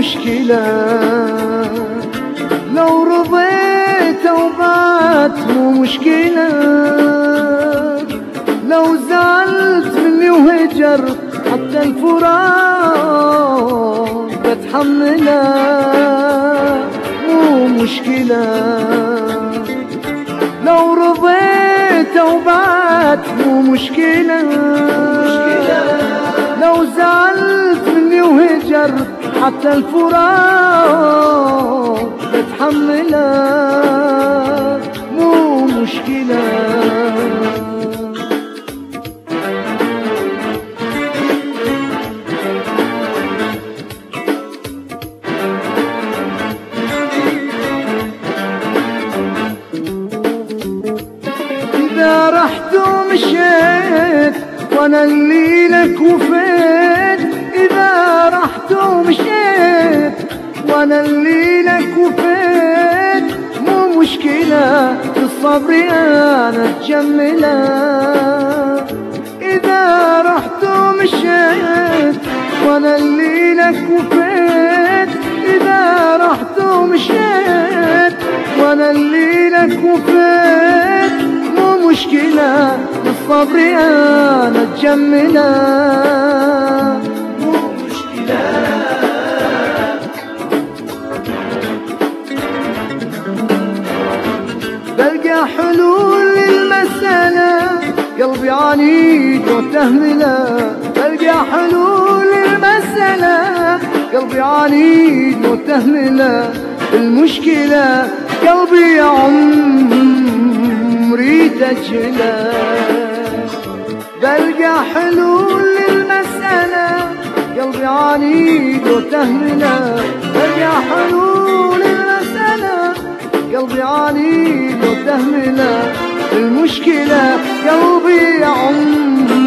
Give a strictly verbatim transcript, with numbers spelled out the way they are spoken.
مشكلة، لو رضيت وبات مو مشكلة، لو زعلت مني وهجرت حتى الفراق بتحمله مو مشكلة، لو رضيت وبات مو مشكلة، لو زعلت مني وهجرت حتى الفراق بتحمله مو مشكلة. إذا رحت ومشيت وانا اللي لك وفيت، إذا رحت ومشيت وانا اللي لك وفيت مو مشكلة، بالصبر انا اتجمله، إذا رحت ومشيت وانا اللي لك وفيت، إذا رحت ومشيت وانا اللي لك وفيت مو مشكلة، بالصبر انا اتجمله مو مشكلة. بلقى حلول للمسألة قلبي عنيد وتهمله، بلقى حلول للمسألة قلبي عنيد وتهمله، المشكلة قلبي يا عمري تجهله، بلقى حلول للمسألة قلبي عنيد وتهمله، بلقى حلول للمسألة قلبي عنيد وتهمله، المشكلة قلبي يا عمري